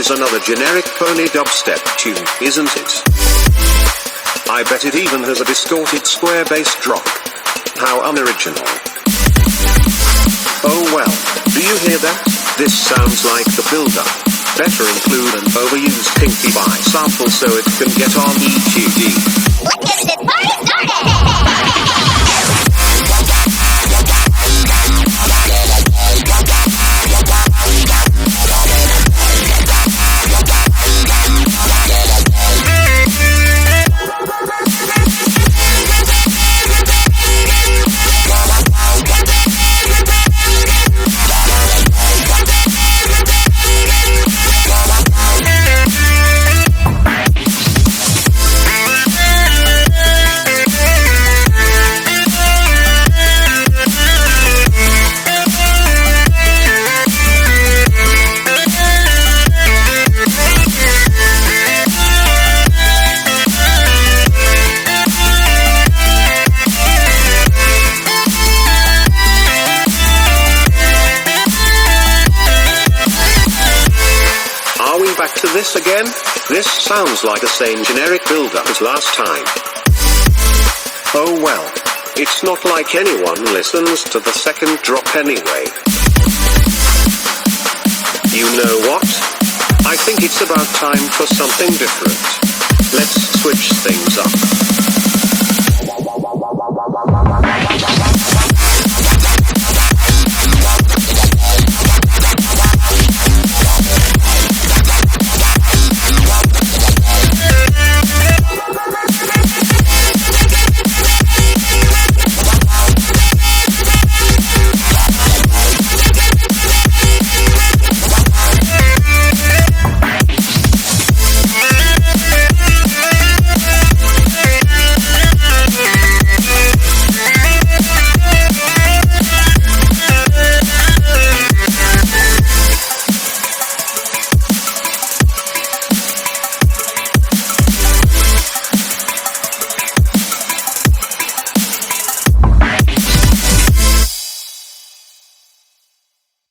is another generic pony dubstep tune, isn't it? I bet it even has a distorted square bass drop. How unoriginal. Oh well, do you hear that? This sounds like the build-up. Better include an overused Pinky Pie sample so it can get on EQD. Let's get this party started! Back to this again? This sounds like the same generic build-up as last time. Oh well. It's not like anyone listens to the second drop anyway. You know what? I think it's about time for something different. Let's switch things up.